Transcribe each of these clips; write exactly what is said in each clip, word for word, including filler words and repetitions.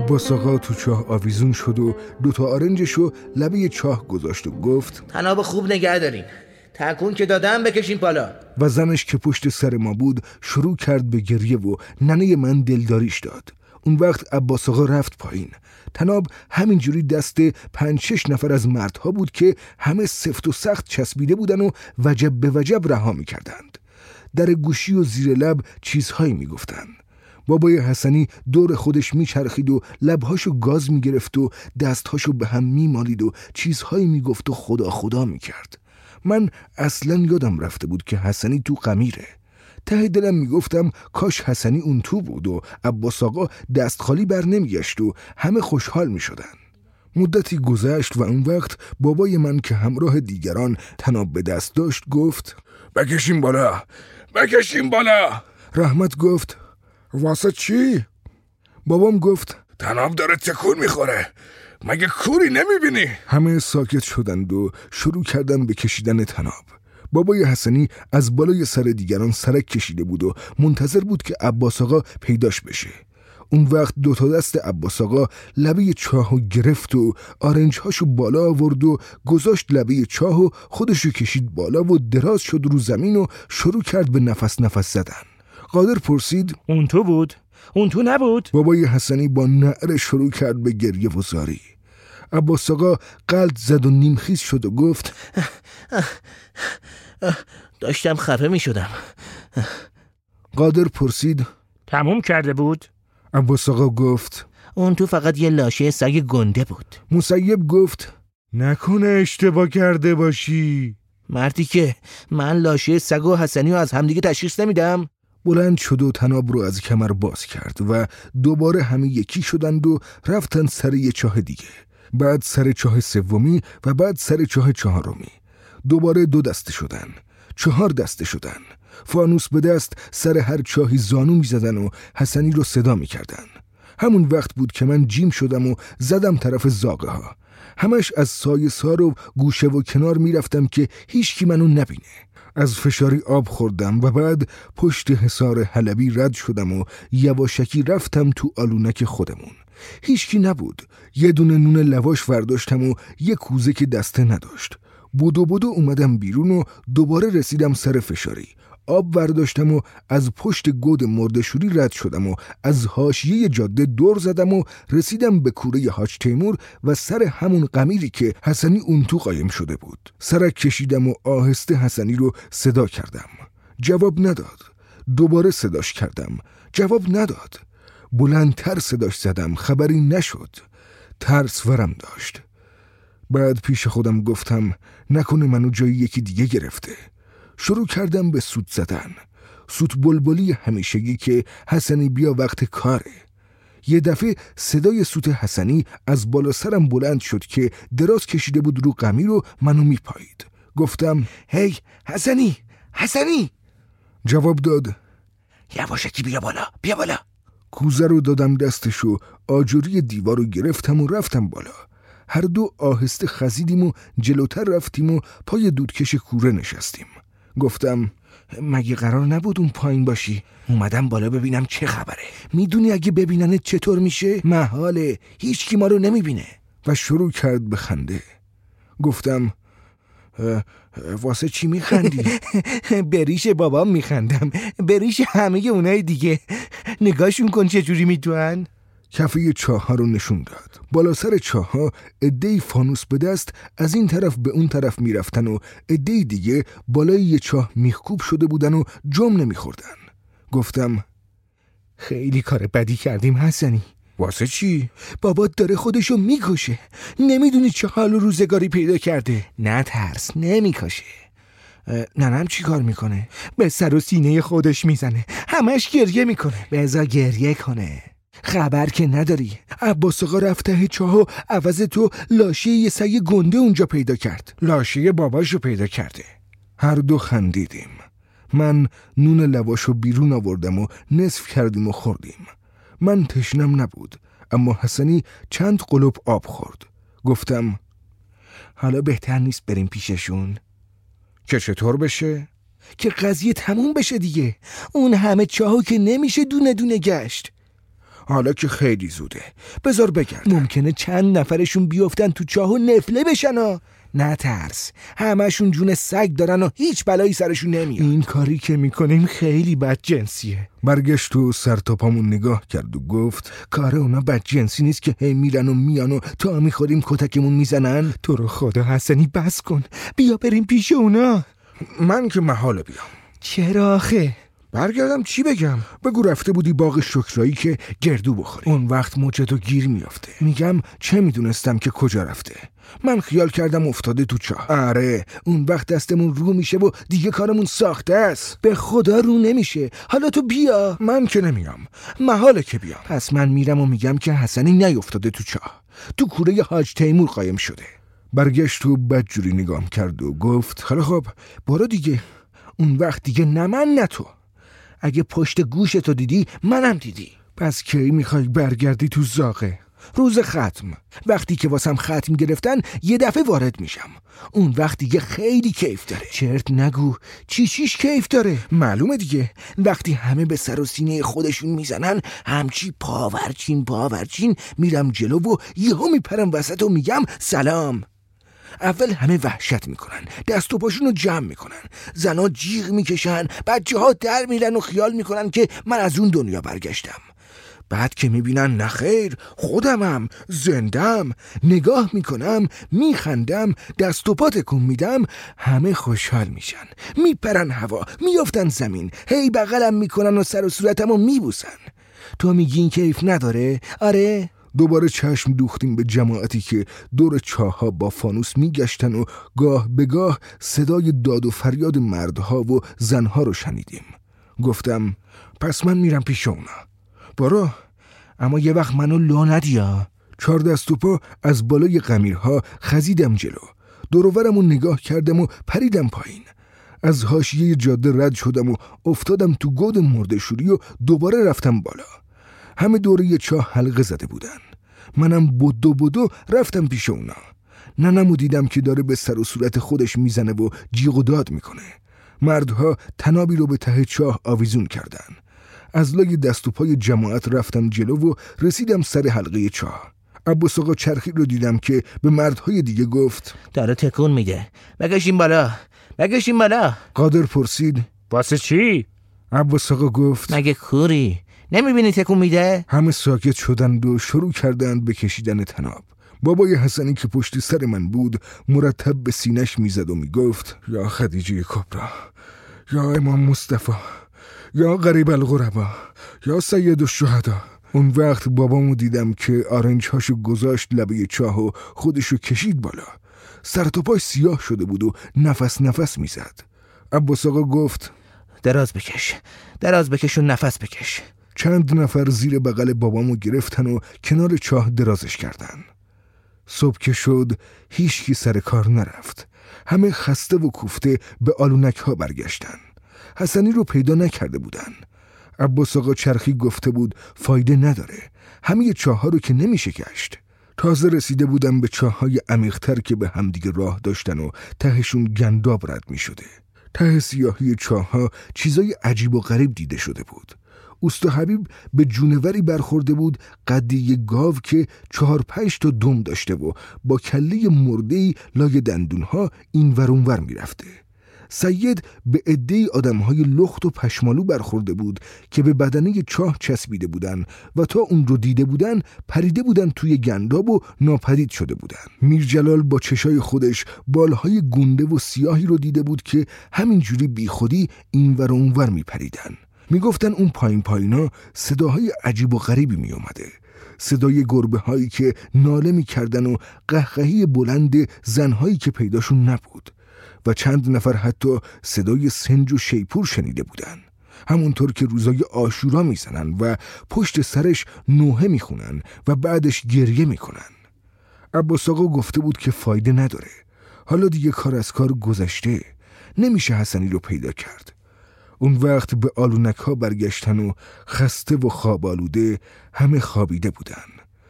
عباس آقا تو چاه آویزون شد و دوتا آرنجشو لبه چاه گذاشت و گفت تناب خوب نگه دارین، تکون که دادم بکشین بالا. و زنش که پشت سر ما بود شروع کرد به گریه و ننه من دلداریش داد. اون وقت عباس آقا رفت پایین. تناب همینجوری دست پنج شش نفر از مردها بود که همه سفت و سخت چسبیده بودن و وجب به وجب رها می‌کردند. در گوشی و زیر لب چیزهایی میگفتن. بابای حسنی دور خودش میچرخید و لبهاشو گاز میگرفت و دستهاشو به هم میمالید و چیزهایی میگفت و خدا خدا میکرد. من اصلا یادم رفته بود که حسنی تو قمیره. ته دلم میگفتم کاش حسنی اون تو بود و عباس آقا دست خالی بر نمیگشت و همه خوشحال میشدن. مدتی گذشت و اون وقت بابای من که همراه دیگران تناب به دست داشت گفت بکشیم بالا، بکشیم بالا. رحمت گفت واسه چی؟ بابام گفت تناب داره تکون میخوره، مگه کوری نمیبینی؟ همه ساکت شدند و شروع کردن به کشیدن تناب. بابای حسنی از بالای سر دیگران سرک کشیده بود و منتظر بود که عباس آقا پیداش بشه. اون وقت دو تا دست عباس آقا لبه چاهو گرفت و آرنجهاشو بالا آورد و گذاشت لبه چاهو خودشو کشید بالا و دراز شد رو زمین و شروع کرد به نفس نفس زدن. قادر پرسید اون تو بود؟ اون تو نبود؟ بابای حسنی با نعره شروع کرد به گریه و زاری. عباس آقا قلط زد و نیمخیز شد و گفت داشتم خفه می شدم. قادر پرسید تموم کرده بود؟ عباس آقا گفت اون تو فقط یه لاشه سگ گنده بود. مسیب گفت نکنه اشتباه کرده باشی. مردی که من لاشه سگ و حسنی رو از همدیگه تشخیص نمیدم. بلند شد و تناب رو از کمر باز کرد و دوباره همه یکی شدند و رفتن سر یه چاه دیگه، بعد سر چاه سومی و بعد سر چاه چهارمی. دوباره دو دسته شدن، چهار دسته شدن، فانوس به دست سر هر چاهی زانو می زدن و حسنی رو صدا می کردن. همون وقت بود که من جیم شدم و زدم طرف زاغه ها. همش از سایه سار و گوشه و کنار می رفتم که هیچ کی منو نبینه. از فشاری آب خوردم و بعد پشت حصار حلبی رد شدم و یواشکی رفتم تو آلونک خودمون. هیچکی نبود. یه دونه نون لواش ورداشتم و یه کوزه که دسته نداشت. بودو بودو اومدم بیرون و دوباره رسیدم سر فشاری. آب ورداشتم و از پشت گود مردشوری رد شدم و از حاشیه جاده دور زدم و رسیدم به کوره حاج تیمور و سر همون قمیری که حسنی اون تو قایم شده بود. سرک کشیدم و آهسته حسنی رو صدا کردم. جواب نداد. دوباره صداش کردم. جواب نداد. بلندتر صداش زدم. خبری نشد. ترس ورم داشت. بعد پیش خودم گفتم نکنه منو جای یکی دیگه گرفته. شروع کردم به سوت زدن. سوت بلبلی همیشگی که حسنی بیا وقت کاره. یه دفعه صدای سوت حسنی از بالا سرم بلند شد که دراز کشیده بود رو قمیر و منو میپایید. گفتم هی حسنی، حسنی. جواب داد یواشکی بیا بالا، بیا بالا. کوزه رو دادم دستش و آجوری دیوار رو گرفتم و رفتم بالا. هر دو آهسته خزیدیم و جلوتر رفتیم و پای دودکش کوره نشستیم. گفتم مگه قرار نبود اون پایین باشی؟ اومدم بالا ببینم چه خبره. میدونی اگه ببیننت چطور میشه؟ محاله، هیچ کی ما رو نمیبینه. و شروع کرد به خنده. گفتم واسه چی میخندی؟ بریش بابام میخندم، بریش همه اونای دیگه. نگاهشون کن چجوری میدونن. کفه چاه ها رو نشون داد. بالا سر چاه ها عده‌ای فانوس به دست از این طرف به اون طرف میرفتن و عده‌ای دیگه بالای یه چاه میخکوب شده بودن و جم نمیخوردن. گفتم خیلی کار بدی کردیم حسنی. واسه چی؟ بابات داره خودشو میکشه. نمیدونی چه حال و روزگاری پیدا کرده. نه ترس، نمیکشه. ننم چی کار میکنه؟ به سر و سینه خودش میزنه. همش گریه میکنه. بذار گریه کنه. خبر که نداری. عباس آقا رفت ته چاه و عوض تو لاشه یه سگ گنده اونجا پیدا کرد. لاشه باباشو پیدا کرده. هر دو خندیدیم. من نون لواشو بیرون آوردم و نصف کردیم و خوردیم. من تشنم نبود، اما حسنی چند قلوب آب خورد. گفتم حالا بهتر نیست بریم پیششون؟ که چطور بشه؟ که قضیه تموم بشه دیگه. اون همه چاهو که نمیشه دونه دونه گشت. حالا که خیلی زوده، بذار بگردم. ممکنه چند نفرشون بیفتن تو چاه و نفله بشن ها. نه ترس، همشون جون سگ دارن و هیچ بلایی سرشون نمیاد. این کاری که میکنیم خیلی بدجنسیه. برگشت و سر تا پامون نگاه کرد و گفت کار اونا بدجنسی نیست که هی میرن و میان و تا میخوریم کتکمون میزنن. تو رو خدا حسنی بس کن، بیا بریم پیش اونا. من که محاله بیام. چرا آخه؟ برگردم چی بگم؟ بگو رفته بودی باغ شکرایی که گردو بخوری. اون وقت موجتو گیر میافته. میگم چه میدونستم که کجا رفته؟ من خیال کردم افتاده تو چاه. آره اون وقت دستمون رو میشه و دیگه کارمون ساخته است. به خدا رو نمیشه. حالا تو بیا. من که نمیام، محاله که بیام. پس من میرم و میگم که حسنی نیفتاده تو چاه، تو کوره حاج تیمور قایم شده. برگشت و بدجوری نگام کرد و گفت خیلی خب برو دیگه. اون وقت دیگه نه من نه تو. اگه پشت گوشتو دیدی منم دیدی. پس کی میخوای برگردی تو زاغه؟ روز ختم، وقتی که واسم ختم گرفتن یه دفعه وارد میشم. اون وقت دیگه خیلی کیف داره. چرت نگو، چی چیش کیف داره؟ معلومه دیگه. وقتی همه به سر و سینه خودشون میزنن، همچی پاورچین پاورچین میرم جلو و یهو میپرم وسط و میگم سلام. اول همه وحشت میکنن، دست و پاشون رو جمع میکنن، زنا جیغ میکشن، بچه ها در میرن و خیال میکنن که من از اون دنیا برگشتم. بعد که میبینن نخیر خودمم زندم، نگاه میکنم، میخندم، دست و پا تکون میدم، همه خوشحال میشن، میپرن هوا، میافتن زمین، هی بغلم میکنن و سر و صورتمو میبوسن. تو میگی این کیف نداره؟ آره. دوباره چشم دوختیم به جماعتی که دور چاه‌ها با فانوس میگشتن و گاه به گاه صدای داد و فریاد مردها و زنها رو شنیدیم. گفتم پس من میرم پیش اونا. برو، اما یه وقت منو لو ندیا. چهار دست و پا از بالای قمیرها خزیدم جلو، دوروبرمو نگاه کردم و پریدم پایین. از حاشیه جاده رد شدم و افتادم تو گود مرده‌شوری و دوباره رفتم بالا. همه دوره چاه حلقه زده بودن. منم بدو بدو رفتم پیش اونا. ننمو دیدم که داره به سر و صورت خودش میزنه و جیغ و داد میکنه. مردها تنابی رو به ته چاه آویزون کردن. از لای دست و پای جماعت رفتم جلو و رسیدم سر حلقه چاه. عباس آقا چرخی رو دیدم که به مردهای دیگه گفت داره تکون میده، بکشیم بالا، بکشیم بالا. قادر پرسید واسه چی؟ عباس آقا گفت مگه کوری؟ نمیبینی تکون میده؟ همه ساکت شدند و شروع کردند به کشیدن تناب. بابای حسنی که پشت سر من بود مرتب به سینش میزد و میگفت یا خدیجه کبرا، یا امام مصطفی، یا غریب الغربا، یا سید الشهدا. اون وقت بابامو دیدم که آرنج هاشو گذاشت لبه چاه و خودشو کشید بالا. سر تا پاش سیاه شده بود و نفس نفس میزد. عباس آقا گفت دراز بکش، دراز بکش و نفس بکش. چند نفر زیر بغل بابامو گرفتن و کنار چاه درازش کردن. صبح که شد هیچ کی سر کار نرفت. همه خسته و کوفته به آلونک ها برگشتن. حسنی رو پیدا نکرده بودن. عباس آقا چرخی گفته بود فایده نداره، همه چاه ها رو که نمیشه گشت. تازه رسیده بودن به چاه های عمیق‌تر که به همدیگه راه داشتن و تهشون گنداب رد می شده. ته سیاهی چاه ها چیزای عجیب و غریب دیده شده بود. اوستا حبیب به جونوری برخورده بود قدی یک گاو که چهار پنج تا دم داشته و با کله مرده‌ای لای دندونها این ور اون ور می رفته. سید به عده‌ای آدم‌های لخت و پشمالو برخورده بود که به بدنه چاه چسبیده بودن و تا اون رو دیده بودن پریده بودن توی گنداب و ناپدید شده بودن. میر جلال با چشای خودش بالهای گنده و سیاهی رو دیده بود که همینجوری بی خودی این ور اون ور می پریدن. می گفتن اون پایین پایینا صداهای عجیب و غریبی می اومده. صدای گربه هایی که ناله می کردن و قهقهی بلند زنهایی که پیداشون نبود. و چند نفر حتی صدای سنج و شیپور شنیده بودن، همونطور که روزای عاشورا میزنن و پشت سرش نوحه میخونن و بعدش گریه میکنن. عباس آقا گفته بود که فایده نداره، حالا دیگه کار از کار گذشته، نمیشه حسنی رو پیدا کرد. اون وقت به آلونک ها برگشتن و خسته و خواب آلوده همه خوابیده بودن.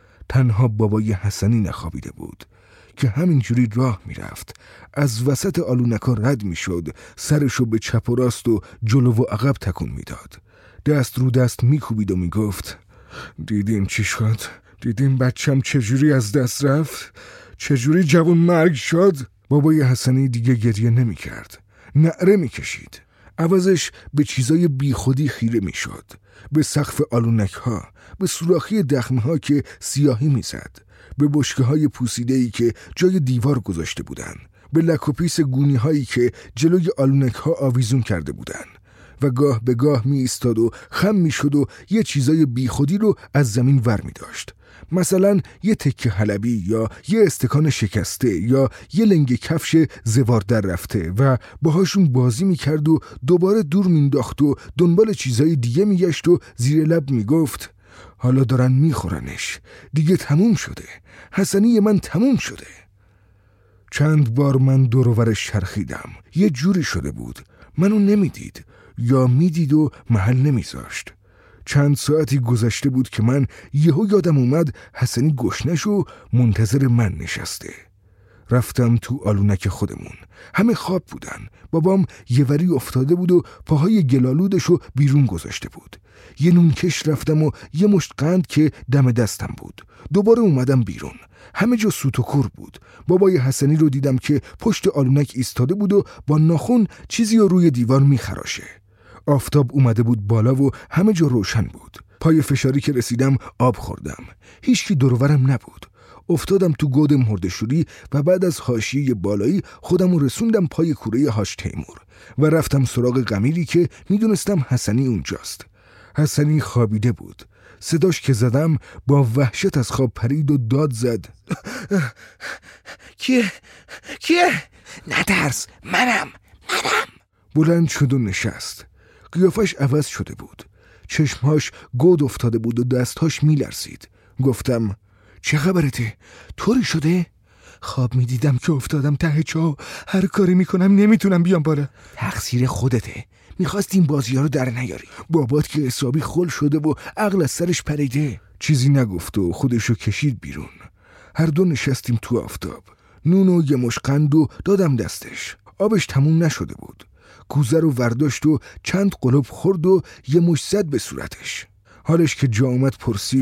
تنها بابای حسنی نخوابیده بود که همینجوری راه میرفت، از وسط آلونکا رد میشد، سرشو به چپ و راست و جلو و عقب تکون میداد، دست رو دست میکوبید و میگفت دیدین چی شد؟ دیدین بچم چجوری از دست رفت؟ چجوری جوان مرگ شد؟ بابای حسنی دیگه گریه نمی کرد، نعره می کشید. عوضش به چیزای بی خودی خیره می شد، به سقف آلونک ها، به سوراخی دخمه ها که سیاهی می زد، به بشکه های پوسیده ای که جای دیوار گذاشته بودن، به لک و پیس گونی هایی که جلوی آلونک ها آویزون کرده بودن و گاه به گاه می ایستاد و خم می شد و یه چیزای بی خودی رو از زمین ور می داشت. مثلا یه تکه حلبی یا یه استکان شکسته یا یه لنگ کفش زوار در رفته و باهاشون بازی میکرد و دوباره دور مینداخت و دنبال چیزای دیگه میگشت و زیر لب میگفت حالا دارن میخورنش، دیگه تموم شده، حسنی من تموم شده. چند بار من دور و برش چرخیدم، یه جوری شده بود منو نمیدید یا میدید و محل نمیذاشت. چند ساعتی گذشته بود که من یهو یادم اومد حسنی گشنش و منتظر من نشسته. رفتم تو آلونک خودمون، همه خواب بودن. بابام یه وری افتاده بود و پاهای گلالودشو بیرون گذاشته بود. یه نونکش رفتم و یه مشت قند که دم دستم بود. دوباره اومدم بیرون، همه جا سوت و کور بود. بابای حسنی رو دیدم که پشت آلونک ایستاده بود و با ناخن چیزی رو روی دیوار میخراشه. آفتاب اومده بود بالا و همه جا روشن بود. پای فشاری که رسیدم آب خوردم، هیچکی دورورم نبود. افتادم تو گود مرده‌شوری و بعد از حاشیه بالایی خودم رو رسوندم پای کوره هاش تیمور و رفتم سراغ قمیری که میدونستم حسنی اونجاست. حسنی خوابیده بود. صداش که زدم با وحشت از خواب پرید و داد زد. کیه؟ کیه؟ نترس، منم منم بلند شد و نشست. قیافش عوض شده بود، چشمهاش گود افتاده بود و دستهاش میلرزید. گفتم چه خبرته؟ طوری شده؟ خواب میدیدم که افتادم ته چاه، هر کاری میکنم نمیتونم بیام بالا. تقصیر خودته، میخواستیم بازی ها رو در نیاری. بابات که حسابی خل شده و عقل از سرش پریده. چیزی نگفت و خودشو کشید بیرون. هر دو نشستیم تو آفتاب. نون و یه مش قند و دادم دستش. آبش تموم نشده بود. کوزه رو ورداشت و چند قلوب خورد و یه مش زد به صورتش. حالش که جا اومد پرسید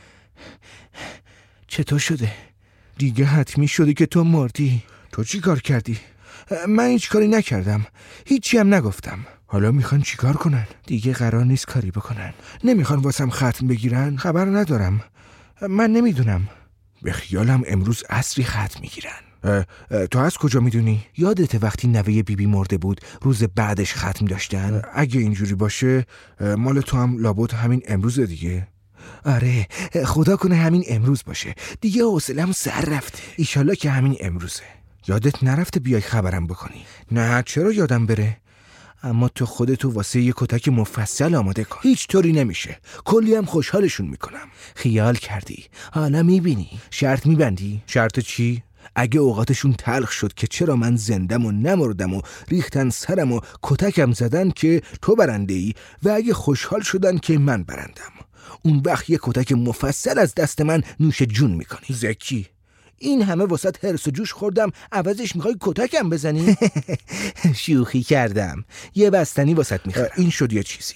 چطور شده؟ دیگه حتمی شده که تو مردی. تو چی کار کردی؟ من هیچ کاری نکردم، هیچی هم نگفتم. حالا میخوان چی کار کنن؟ دیگه قرار نیست کاری بکنن. نمیخوان واسم ختم بگیرن؟ خبر ندارم، من نمیدونم. به خیالم امروز عصری ختم میگیرن. تو از کجا میدونی؟ یادت وقتی نوه بیبی بی مرده بود روز بعدش ختم داشتن؟ اگه اینجوری باشه مال تو هم لابد همین امروز دیگه. آره، خدا کنه همین امروز باشه. دیگه حوصله‌ام سر رفته. ایشالله که همین امروزه. یادت نرفته بیای خبرم بکنی؟ نه، چرا یادم بره؟ اما تو خودتو واسه یه کتک مفصل آماده کن. هیچ طوری نمیشه، کلی هم خوشحالشون میکنم. خیال کردی، حالا میبینی. شرط میبندی؟ شرط چی؟ اگه اوقاتشون تلخ شد که چرا من زندم و نمردم و ریختن سرم و کتکم زدن که تو برنده ای، و اگه خوشحال شدن که من برندم، اون وقت یه کتک مفصل از دست من نوش جون میکنی. زکی، این همه واسط هرس و جوش خوردم، عوضش میخوای کتکم بزنی؟ شوخی کردم، یه بستنی واسط میخوام. این شد یه چیزی.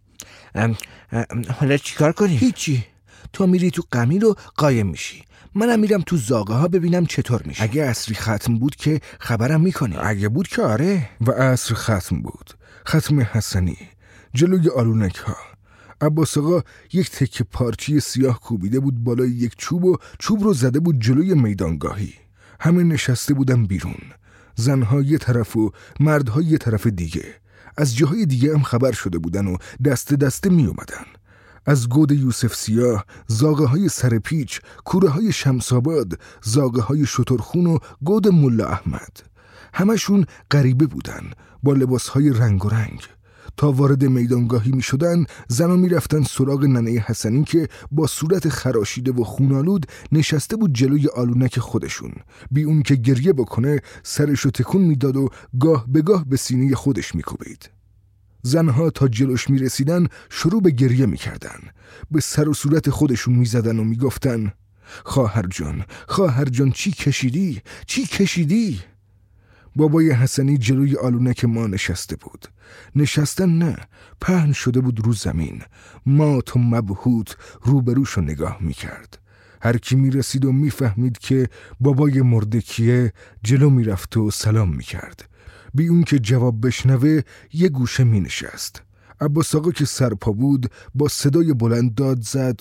ام ام حالا چیکار کنی؟ هیچی، تو میری تو قمیل و قایم میشی، منم میرم تو زاغه ها ببینم چطور میشه. اگه عصری ختم بود که خبرم میکنی. اگه بود که آره. و عصر ختم بود، ختم حسنی جلوی آلونک ها. عباس آقا یک تکه پارچی سیاه کوبیده بود بالای یک چوب و چوب رو زده بود جلوی میدانگاهی. همه نشسته بودن بیرون، زنها یه طرف و مردها یه طرف دیگه. از جاهای دیگه هم خبر شده بودن و دست دسته می اومدن. از گود یوسف سیاه، زاغه های سرپیچ، کوره های شمساباد، زاغه های شترخون و گود ملا احمد. همشون غریبه بودن با لباس های رنگ و رنگ. تا وارد میدانگاهی می شدن، زنا می رفتن سراغ ننه حسنی که با صورت خراشیده و خونالود نشسته بود جلوی آلونک خودشون. بی اون که گریه بکنه سرشو تکون می داد و گاه به گاه به سینه خودش می کوبید. زنها تا جلوش می رسیدن شروع به گریه می کردن. به سر و صورت خودشون می زدن و می گفتن خواهر جان، خواهر جان چی کشیدی؟ چی کشیدی؟ بابای حسنی جلوی آلونک ما نشسته بود. نشستن نه، پهن شده بود رو زمین. مات و مبهوت روبروشو نگاه میکرد. هر کی میرسید و میفهمید که بابای مرده کیه جلو میرفت و سلام میکرد. بی اون که جواب بشنوه یه گوشه مینشست. عباس آقا که سرپا بود با صدای بلند داد زد.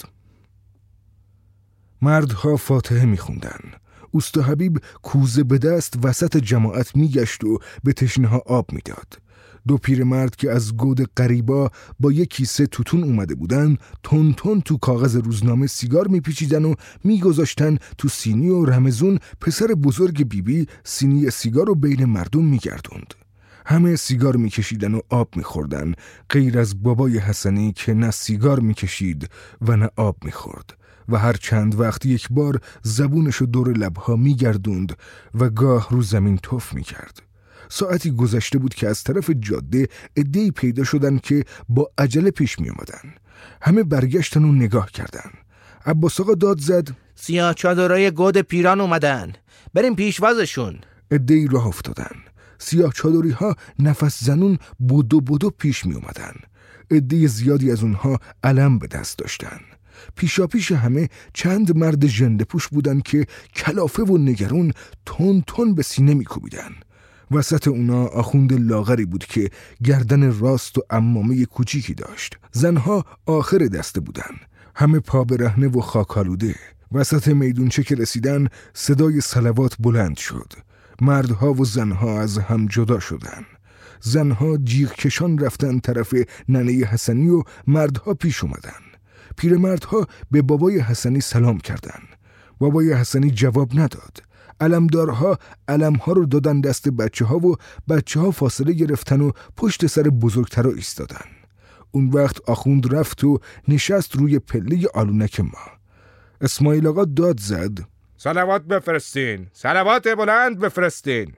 مردها فاتحه میخوندن. اوستا حبیب کوزه به دست وسط جماعت میگشت و به تشنه‌ها آب میداد. دو پیرمرد که از گود قریبا با یک کیسه توتون اومده بودن تون تون تو کاغذ روزنامه سیگار میپیچیدن و میگذاشتن تو سینی و رمزون پسر بزرگ بیبی سینی سیگار رو بین مردم میگردوند. همه سیگار میکشیدن و آب میخوردن غیر از بابای حسنی که نه سیگار میکشید و نه آب میخورد و هر چند وقت یک بار زبونشو دور لبها میگردوند و گاه رو زمین تف میکرد. ساعتی گذشته بود که از طرف جاده عده‌ای پیدا شدن که با عجله پیش می اومدن. همه برگشتن و نگاه کردن. عباس آقا داد زد. سیاه چادرای گود پیران اومدن، بریم پیشوازشون. عده‌ای راه افتادن. سیاه چادری ها نفس زنون بودو بودو پیش می اومدن. عده زیادی از اونها علم به دست داشتن. پیشا پیش همه چند مرد ژنده پوش بودن که کلافه و نگرون تون تون به سینه می کوبیدن. وسط اونا آخوند لاغری بود که گردن راست و عمامه کوچیکی داشت. زنها آخر دسته بودن، همه پا برهنه و خاکالوده. وسط میدونچه که رسیدن صدای صلوات بلند شد. مردها و زنها از هم جدا شدن. زنها جیغ کشان رفتن طرف ننه حسنی و مردها پیش اومدن. پیرمردها به بابای حسنی سلام کردن. بابای حسنی جواب نداد. علمدارها علمها رو دادن دست بچه ها و بچه ها فاصله گرفتن و پشت سر بزرگترا ایستادن. اون وقت آخوند رفت و نشست روی پله آلونک ما. اسماعیل آقا داد زد. صلوات بفرستین، صلوات بلند بفرستین.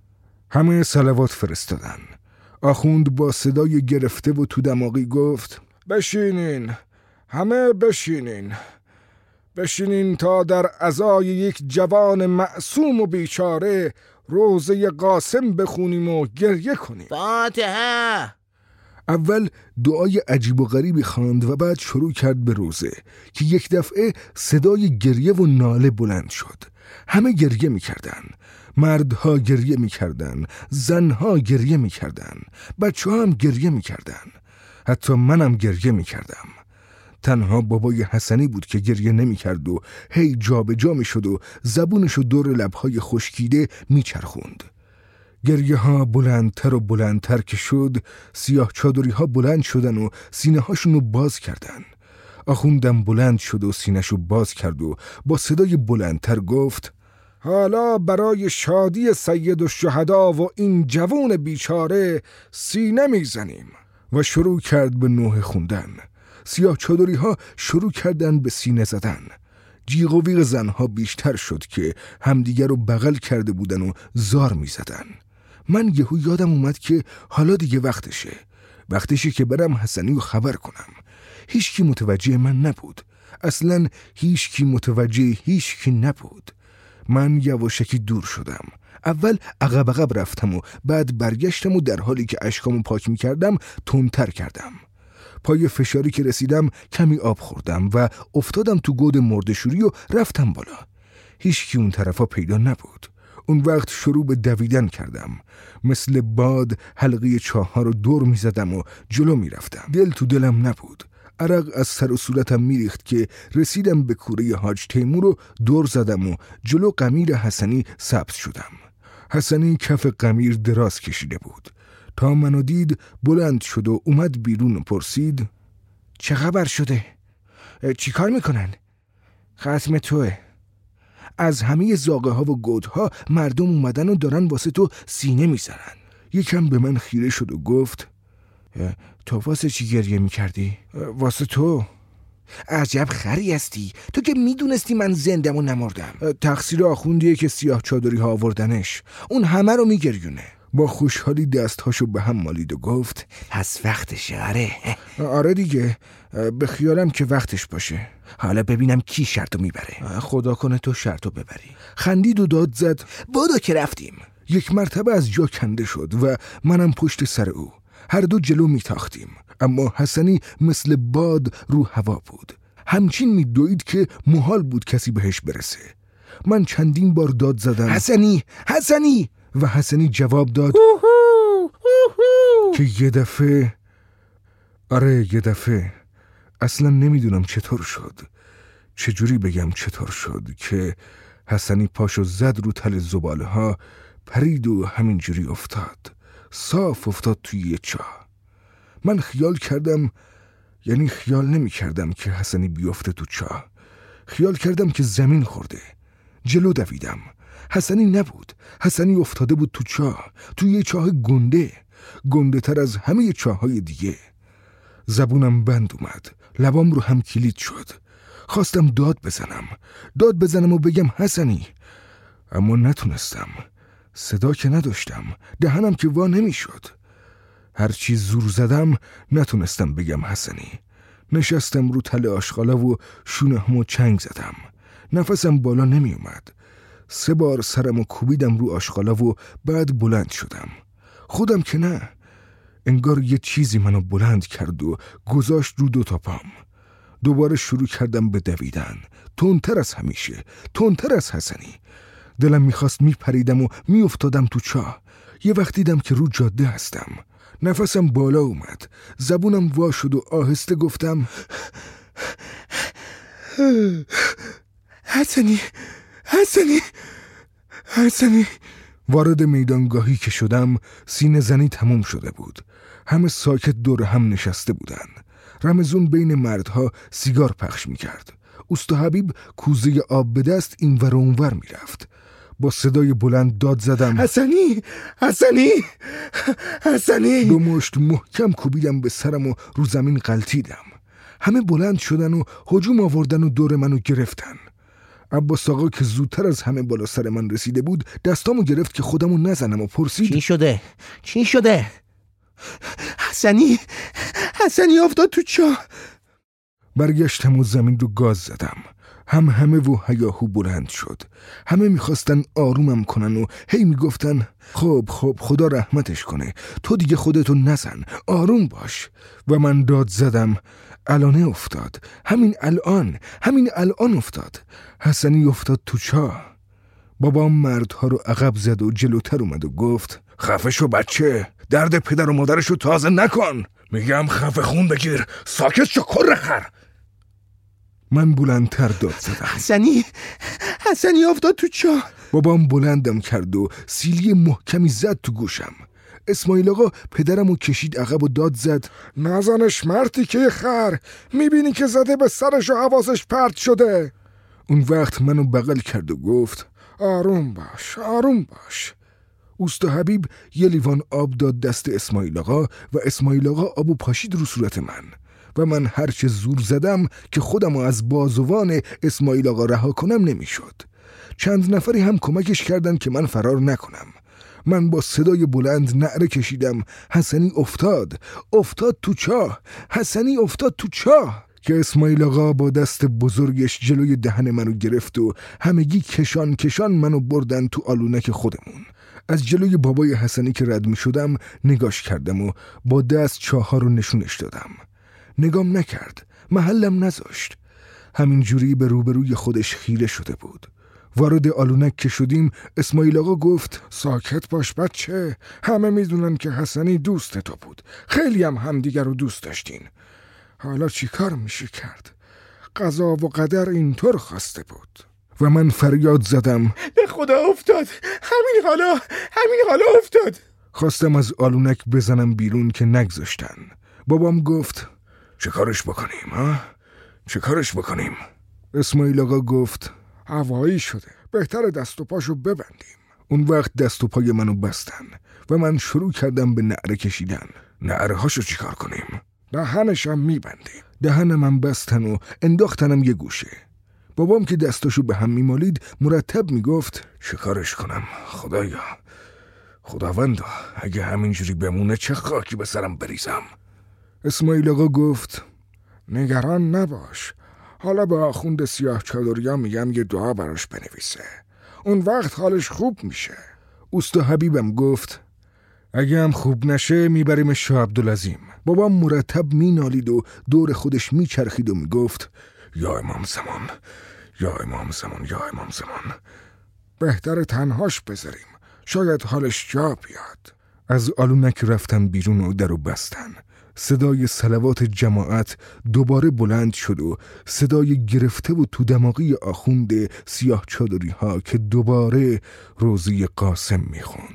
همه صلوات فرستادن. آخوند با صدای گرفته و تو دماغی گفت. بشینین، همه بشینین. بشینین تا در عزای یک جوان معصوم و بیچاره روزه قاسم بخونیم و گریه کنیم. فاتحه. اول دعای عجیب و غریبی خواند و بعد شروع کرد به روزه که یک دفعه صدای گریه و ناله بلند شد. همه گریه میکردن. مردها گریه میکردن، زنها گریه میکردن، بچه ها هم گریه میکردن. حتی منم گریه میکردم. تنها بابای حسنی بود که گریه نمی کرد و هی جا به جا می شد و زبونشو دور لبهای خشکیده می چرخوند. گریه ها بلندتر و بلندتر که شد، سیاه چادری ها بلند شدن و سینه هاشونو باز کردن. آخوندم بلند شد و سینه‌شو باز کرد و با صدای بلندتر گفت. حالا برای شادی سید الشهدا و این جوان بیچاره سینه می زنیم. و شروع کرد به نوحه خوندن. سیاه چادری ها شروع کردن به سینه زدن. جیغ و ویغ زنها بیشتر شد که همدیگر رو بغل کرده بودن و زار می زدن. من یهو یادم اومد که حالا دیگه وقتشه. وقتشه که برم حسنی رو خبر کنم. هیچ کی متوجه من نبود. اصلا هیچ کی متوجه هیچ کی نبود. من یواشکی دور شدم. اول عقب عقب رفتم و بعد برگشتم و در حالی که اشکامو پاک می کردم تندتر کردم. پای فشاری که رسیدم کمی آب خوردم و افتادم تو گود مردشوری و رفتم بالا. هیچ کی اون طرفا پیدا نبود. اون وقت شروع به دویدن کردم. مثل باد حلقه چاه ها رو دور می زدم و جلو می رفتم. دل تو دلم نبود. عرق از سر و صورتم می ریخت که رسیدم به کوره حاج تیمور رو دور زدم و جلو قمیر حسنی سبز شدم. حسنی کف قمیر دراز کشیده بود. تا منو دید بلند شد و اومد بیرون و پرسید. چه خبر شده؟ چی کار میکنن؟ ختم توه. از همه زاغه ها و گودها مردم اومدن و دارن واسه تو سینه میزنن. یکم به من خیره شد و گفت. تو واسه چی گریه میکردی؟ واسه تو. عجب خری هستی. تو که میدونستی من زندم و نمردم. تقصیر آخوندیه که سیاه چادری ها آوردنش. اون همه رو میگریونه. با خوشحالی دستهاشو به هم مالید و گفت. پس وقتشه. آره آره دیگه. به خیالم که وقتش باشه. حالا ببینم کی شرطو میبره. خدا کنه تو شرطو ببری. خندید و داد زد. بودو که رفتیم. یک مرتبه از جا کنده شد و منم پشت سر او. هر دو جلو میتاختیم، اما حسنی مثل باد رو هوا بود. همچین میدوید که محال بود کسی بهش برسه. من چندین بار داد زدم حسنی حسنی و حسنی جواب داد اوهو اوهو که یه دفعه آره یه دفعه اصلا نمیدونم چطور شد، چجوری بگم چطور شد که حسنی پاشو زد رو تل زباله ها، پرید و همینجوری افتاد، صاف افتاد توی یه چاه. من خیال کردم، یعنی خیال نمی کردم که حسنی بیفته تو چاه، خیال کردم که زمین خورده. جلو دویدم، حسنی نبود. حسنی افتاده بود تو چاه، توی یه چاه گنده، گنده تر از همه چاه های دیگه. زبونم بند اومد، لبام رو هم کلید شد. خواستم داد بزنم داد بزنم و بگم حسنی، اما نتونستم. صدا که نداشتم، دهنم که وا نمی شد. هرچی زور زدم نتونستم بگم حسنی. نشستم رو تله آشغاله و شونه همو چنگ زدم. نفسم بالا نمی اومد. سه بار سرمو کوبیدم رو آشغاله و بعد بلند شدم. خودم که نه، انگار یه چیزی منو بلند کرد و گذاشت رو دو تا پام. دوباره شروع کردم به دویدن، تندتر از همیشه، تندتر از حسنی. دلم میخواست میپریدم و میافتادم تو چاه. یه وقت دیدم که رو جاده هستم. نفسم بالا اومد، زبونم وا شد و آهسته گفتم حسنی حسنی حسنی. وارد میدانگاهی که شدم، سینه زنی تموم شده بود. همه ساکت دور هم نشسته بودن. رمزون بین مردها سیگار پخش میکرد. اوستا حبیب کوزه آب به دست این ور و اون ور میرفت. با صدای بلند داد زدم حسنی حسنی حسنی. دو مشت محکم کوبیدم به سرم و رو زمین غلطیدم. همه بلند شدن و هجوم آوردن و دور منو گرفتن. عباس آقا که زودتر از همه بالا سر من رسیده بود دستامو گرفت که خودمو نزنم و پرسید چی شده؟ چی شده؟ حسنی حسنی افتاد تو چاه. برگشتم و زمین رو گاز زدم. هم همه و هیاهو بلند شد. همه میخواستن آرومم کنن و هی میگفتن خب خب خدا رحمتش کنه، تو دیگه خودتو نزن، آروم باش. و من داد زدم الانه افتاد، همین الان همین الان افتاد. حسنی افتاد تو چاه. بابام مردها رو عقب زد و جلوتر اومد و گفت خفه شو بچه، درد پدر و مادرشو تازه نکن. میگم خفه خون بگیر، ساکت شو کر خر. من بلندتر داد زدم حسنی حسنی افتاد تو چاه. بابام بلندم کرد و سیلی محکمی زد تو گوشم. اسماعیل آقا پدرمو کشید عقب و داد زد نزنش مرتی که خر، میبینی که زده به سرش و حواسش پرت شده. اون وقت منو بغل کرد و گفت آروم باش آروم باش. اوستا حبیب یه لیوان آب داد دست اسماعیل آقا و اسماعیل آقا آبو پاشید رو صورت من و من هرچه زور زدم که خودمو از بازوان اسماعیل آقا رها کنم نمیشد. چند نفری هم کمکش کردن که من فرار نکنم. من با صدای بلند نعره کشیدم حسنی افتاد افتاد تو چاه، حسنی افتاد تو چاه، که اسماعیل آقا با دست بزرگش جلوی دهن منو گرفت و همگی کشان کشان منو بردن تو آلونک خودمون. از جلوی بابای حسنی که رد می شدم نگاش کردم و با دست چاه ها رو نشونش دادم. نگام نکرد، محلم نذاشت. همین جوری به روبروی خودش خیره شده بود. وارد آلونک که شدیم اسماعیل آقا گفت ساکت باش بچه، همه میدونن که حسنی دوست تو بود، خیلی هم همدیگر رو دوست داشتین. حالا چی کار میشه کرد؟ قضا و قدر اینطور خواسته بود. و من فریاد زدم به خدا افتاد، همین حالا همین حالا افتاد. خواستم از آلونک بزنم بیرون که نگذاشتن. بابام گفت چه کارش بکنیم ها؟ چه کارش بکنیم؟ اسماعیل آقا گفت هوایی شده، بهتر دست و پاشو ببندیم. اون وقت دست و پای منو بستن و من شروع کردم به نعره کشیدن. نعره هاشو چی کار کنیم؟ دهنشم میبندیم. دهنم هم بستن و انداختنم یه گوشه. بابام که دستاشو به هم میمالید مرتب میگفت چه کارش کنم خدایا، خداوندا اگه همینجوری بمونه چه خاکی به سرم بریزم. اسماعیل آقا گفت نگران نباش، حالا به آخوند سیاه چادریا میگم یه دعا براش بنویسه، اون وقت حالش خوب میشه. اوستا حبیبم گفت اگه هم خوب نشه میبریم شاه عبدالعظیم. بابام مرتب مینالید و دور خودش میچرخید و میگفت یا امام زمان، یا امام زمان، یا امام زمان. بهتر تنهاش بذاریم، شاید حالش جا بیاد. از آلونک رفتن بیرون و درو بستن. صدای صلوات جماعت دوباره بلند شد و صدای گرفته و تو دماغی آخوند سیاه چادری ها که دوباره روزی قاسم میخوند.